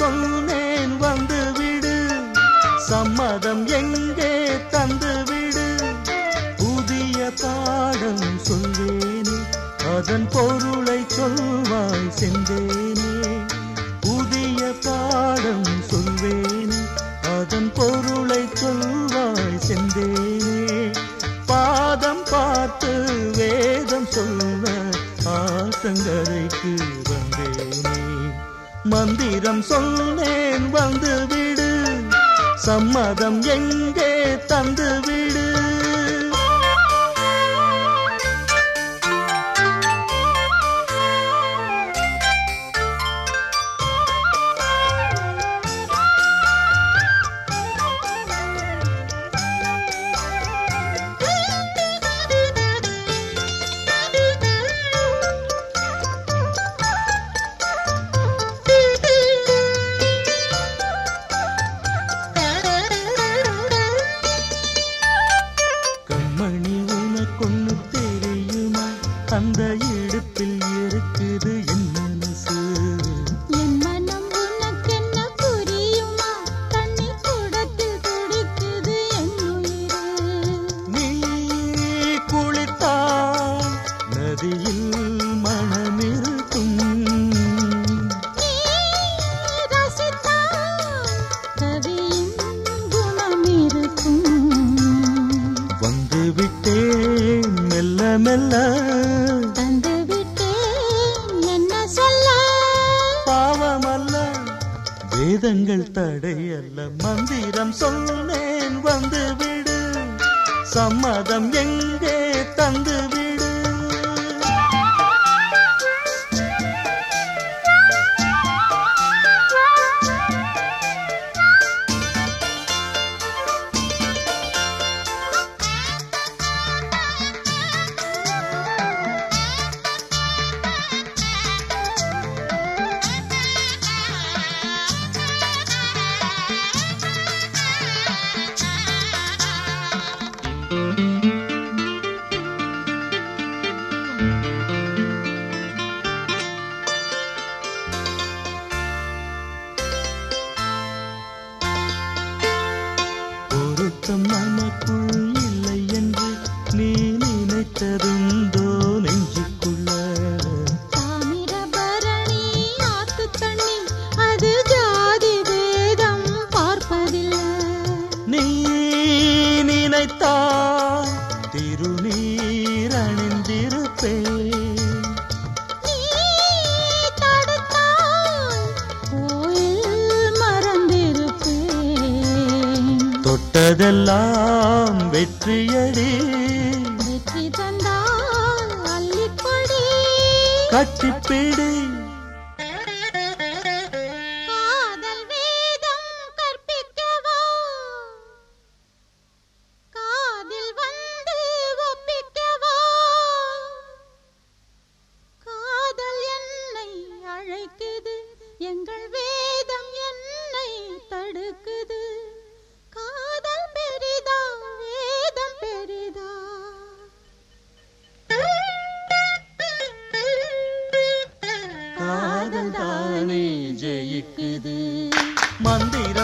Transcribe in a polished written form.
சொன்னேன் வந்து விடு, சம்மதம் எங்கே தந்து விடு. புதிய பாடம் சொல்வேனே, அதன் பொருளை சொல்வாய் செந்தேனே. புதிய பாடம் சொல்வேனே, அதன் பொருளை சொல்வாய் செந்தேனே. பாதம் பார்த்து வேதம் சொல்ல ஆத்தங்கரைக்கு வந்தேனே. மந்திரம் சொன்னேன் வந்து விடு, சம்மதம் எங்கே தந்து விடு. அந்த இடுப்பில் இருக்குது என் மனசு. என் மனம் உனக்கென்ன புரியுமா? தண்ணி கூடத்தில் துடிக்குது என் உயிர். நீ குளித்தால் நதியில் மனமிருக்கும், நீ ரசித்தால் கவியின் குணம் இருக்கும். வந்து விட்டேன் மெல்ல மெல்ல, தந்து விட்டேன் என்ன சொல்ல. பாவமல்ல வேதங்கள் தடையல்ல. மந்திரம் சொன்னேன் வந்து விடு, சம்மதம் எங்கே தந்து விடு. நமக்குள் இல்லை என்று நீ நினைத்ததுண்டோ நெஞ்சுக்குள்ள? தாமிரபரணி ஆத்து தண்ணி அது ஜாதி வேதம் பார்ப்பதில்லை. நீ நினைத்தால் திருநீர் அணிந்திருப்பேன், நீ தடுத்தால் கோயில் மறந்திருப்பேன். தொட்டதெல்லாம் வெற்றியடி, வெற்றி தந்தால் அள்ளிக்கொடி. கட்டிப்பிடி. காதல் வேதம் கற்பிக்கவா, காதில் வந்து ஒப்பிக்கவா. காதல் என்னை அழைக்குது, எங்கள் வேதம் என்னை தடுக்குது. காதல் பெரிதா வேதம் பெரிதா? காதல் தானே ஜெயிக்குது. மந்திரம்